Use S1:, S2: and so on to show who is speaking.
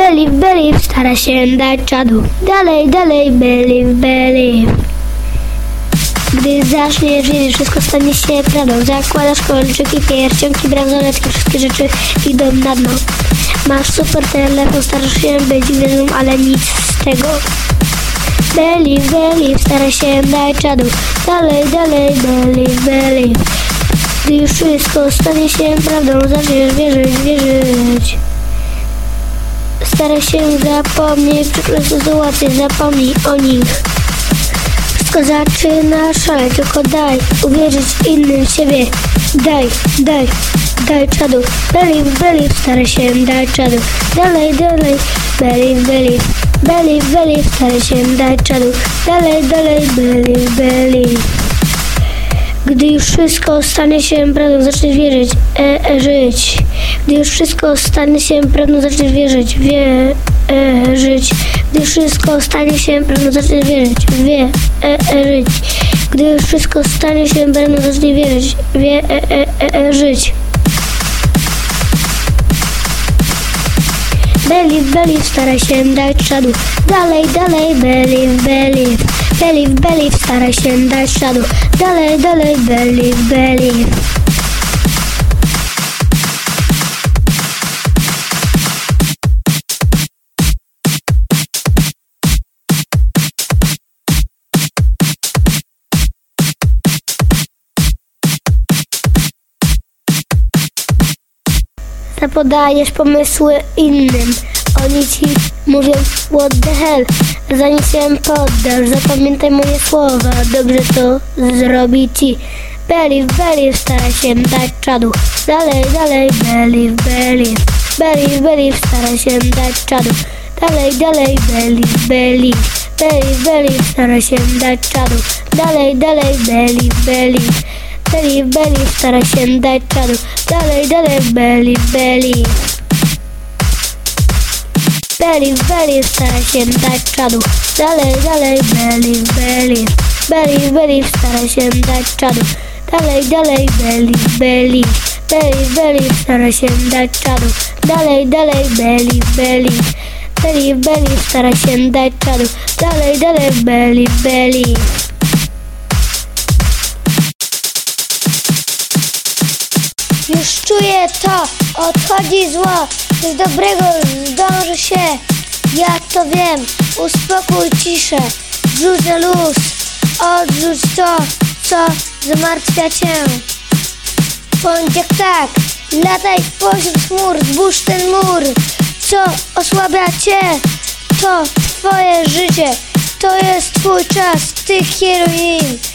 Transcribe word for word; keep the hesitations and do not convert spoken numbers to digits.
S1: Believe, believe, stara się dać czadu. Dalej, dalej, believe, believe. Gdy zaczniesz wierzyć, wszystko stanie się prawdą. Zakładasz kolczyki, pierścionki, bransoletki, wszystkie rzeczy idą na dno. Masz super telefon, starasz się być gwiazdą, ale nic z tego. Believe, believe, stara się dać czadu. Dalej, dalej, believe, believe. Gdy już wszystko stanie się prawdą, zaczniesz wierzyć, wierzyć. Staraj się zapomnieć przykre sytuacje, zapomnij o nich. Wszystko zaczyna szaleć, tylko daj uwierzyć innym w siebie. Daj, daj, daj czadu. Believe, believe, staraj się dać czadu. Dalej, dalej, believe, believe. Believe, believe, staraj się dać czadu. Dalej, dalej, believe, believe. Gdy już wszystko stanie się prawdą, zaczniesz wierzyć, e, e, żyć. Gdy już wszystko stanie się prawdą, zaczniesz wierzyć, wie, e, żyć. Gdy już wszystko stanie się prawdą, zaczniesz wierzyć, wie, e, e, żyć. Gdy już wszystko stanie się prawdą, zaczniesz wierzyć, wie, e, e, e, e, żyć. Believe, believe, staraj się dać czadu. Dalej, dalej, believe, believe. Believe, believe, staraj się dać czadu. Dalej, dalej, believe, believe. Zapodajesz pomysły innym. Oni ci mówią what the hell. Zanim się poddasz, zapamiętaj moje słowa. Dobrze to zrobi ci. Believe, believe, staraj się dać czadu. Dalej, dalej, believe, believe. Believe, believe, staraj się dać czadu. Dalej, dalej, believe, believe. Believe, believe, staraj się dać czadu. Dalej, dalej, believe, believe. Believe, believe, staraj się dać czadu. Dalej, dalej, believe, believe. Believe, believe, staraj się dać czadu. Dalej, dalej, believe, believe. Believe, believe, staraj się dać czadu. Dalej, dalej, believe, believe. Believe, believe, staraj się dać czadu. Dalej, dalej, believe, believe. Believe, believe, staraj się dać czadu. Dalej, dalej, believe, believe. Już czuję to, odchodzi zło, z dobrego zdąży się. Ja to wiem, uspokój ciszę, wrzuć na luz, odrzuć to, co zamartwia cię. Bądź jak tak, lataj pośród chmur, zbóż ten mur, co osłabia cię. To twoje życie, to jest twój czas, ty kieruj nim.